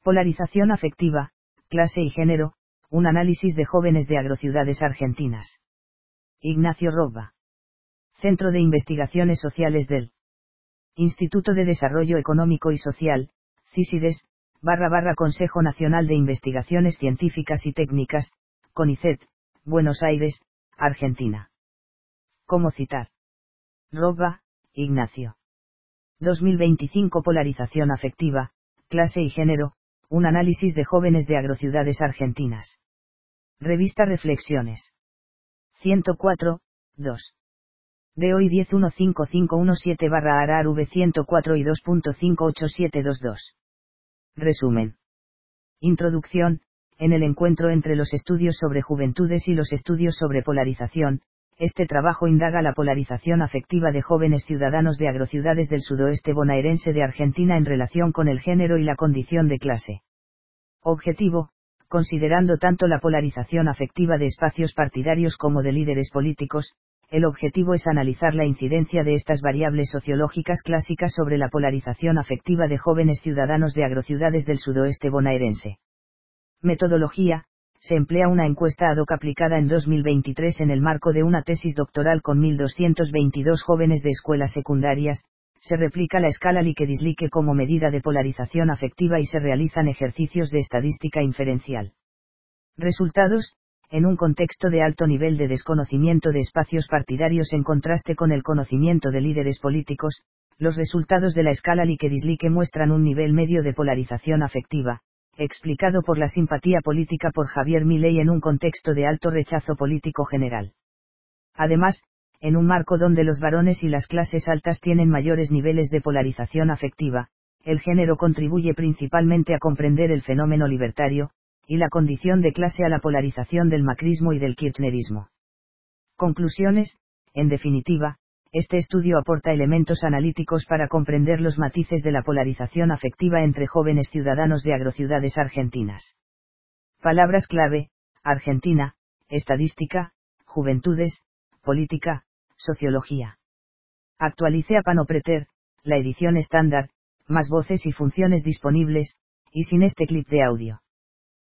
Polarización afectiva, clase y género, un análisis de jóvenes de agrociudades argentinas. Ignacio Robba. Centro de Investigaciones Sociales del Instituto de Desarrollo Económico y Social, CISIDES, / Consejo Nacional de Investigaciones Científicas y Técnicas, CONICET, Buenos Aires, Argentina. ¿Cómo citar? Robba, Ignacio. 2025 Polarización afectiva, clase y género, un análisis de jóvenes de agrociudades argentinas. Revista Reflexiones. 104, 2. De hoy 10.15517/ARAR V104 y 2.58722. Resumen. Introducción. En el encuentro entre los estudios sobre juventudes y los estudios sobre polarización, este trabajo indaga la polarización afectiva de jóvenes ciudadanos de agrociudades del sudoeste bonaerense de Argentina en relación con el género y la condición de clase. Objetivo. Considerando tanto la polarización afectiva de espacios partidarios como de líderes políticos, el objetivo es analizar la incidencia de estas variables sociológicas clásicas sobre la polarización afectiva de jóvenes ciudadanos de agrociudades del sudoeste bonaerense. Metodología. Se emplea una encuesta ad hoc aplicada en 2023 en el marco de una tesis doctoral con 1.222 jóvenes de escuelas secundarias. Se replica la escala Likert-Dislike como medida de polarización afectiva y se realizan ejercicios de estadística inferencial. Resultados. En un contexto de alto nivel de desconocimiento de espacios partidarios en contraste con el conocimiento de líderes políticos, los resultados de la escala Likert-Dislike muestran un nivel medio de polarización afectiva, explicado por la simpatía política por Javier Milei en un contexto de alto rechazo político general. Además, en un marco donde los varones y las clases altas tienen mayores niveles de polarización afectiva, el género contribuye principalmente a comprender el fenómeno libertario, y la condición de clase a la polarización del macrismo y del kirchnerismo. Conclusiones. En definitiva, este estudio aporta elementos analíticos para comprender los matices de la polarización afectiva entre jóvenes ciudadanos de agrociudades argentinas. Palabras clave: Argentina, estadística, juventudes, política, sociología. Actualice a Panopreter, la edición estándar, más voces y funciones disponibles, y sin este clip de audio.